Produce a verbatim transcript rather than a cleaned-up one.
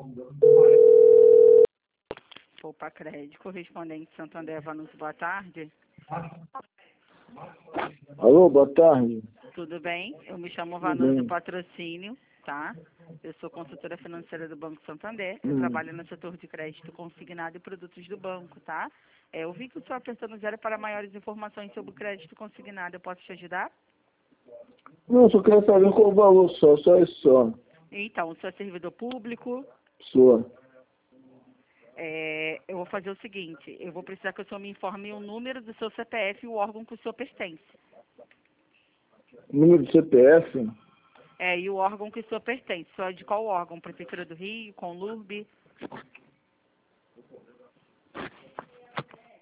Poupa Crédito, correspondente Santander Vanucci, boa tarde. Alô, boa tarde. Tudo bem? Eu me chamo Tudo Vanucci bem. Patrocínio, tá? Eu sou consultora financeira do Banco Santander. Eu Hum. trabalho no setor de crédito consignado e produtos do banco, tá? É, eu vi que o senhor apertando zero para maiores informações sobre o crédito consignado. Eu posso te ajudar? Não, só quero saber qual o valor só, só isso só. Então, o senhor é servidor público? Sua. É, eu vou fazer o seguinte, eu vou precisar que o senhor me informe o número do seu C P F e o órgão que o senhor pertence. Número do C P F? É, e o órgão que o senhor pertence. O senhor é de qual órgão? Prefeitura do Rio, Conlurb?